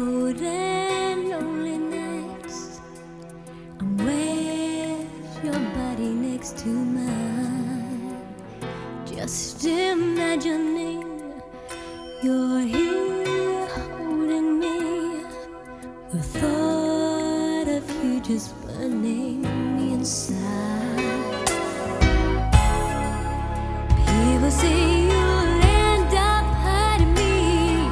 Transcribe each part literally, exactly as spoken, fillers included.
cold and lonely nights, I'm with your body next to mine, just imagining you're here holding me. The thought of you just burning me inside. People say you'll end up hurting me.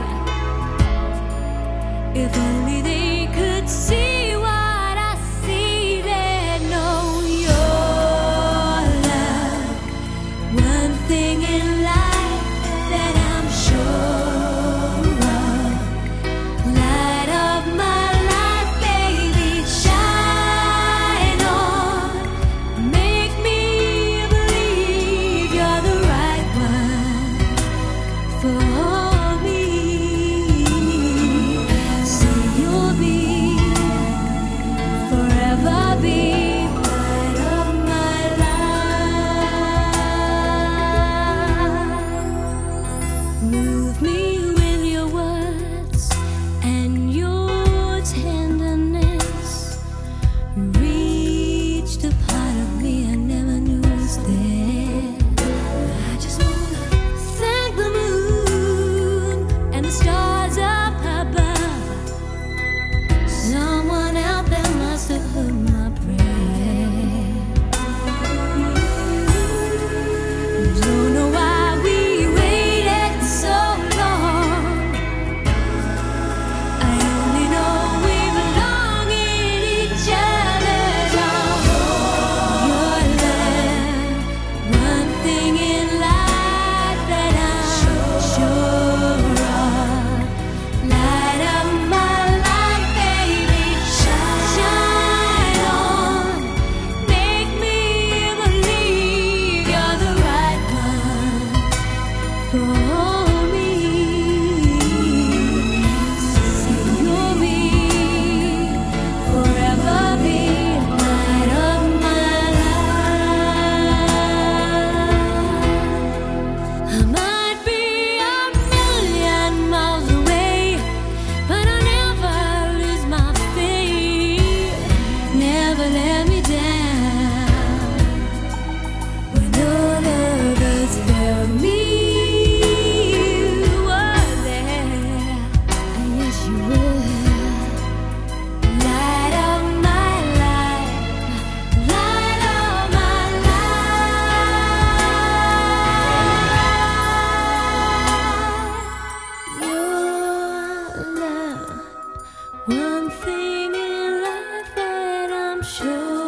If only they could see what I see, they'd know your love. One thing in life that I'm sure of. Light of my life, baby, shine on. Make me believe you're the right one for me. Say you'll be, forever be light of my life. Move me with your words and your tenderness. You reached a part of me I never knew was there. I just wanna thank the moon and the stars up above. Someone out there must have heard my prayer. Don't know why we waited so long. I only know we belong in each other's arms. Your love, one thing in life that I'm sure of. Light up my life, baby, shine on. Make me believe you're the right one for me. Say you'll be, forever be light of my life. I might be a million miles away, but I'll never lose my faith. Never let me down. When all of us failed me, you were there. And yes, you were. Light of my life, light of my life. Your love, one thing in life that I'm sure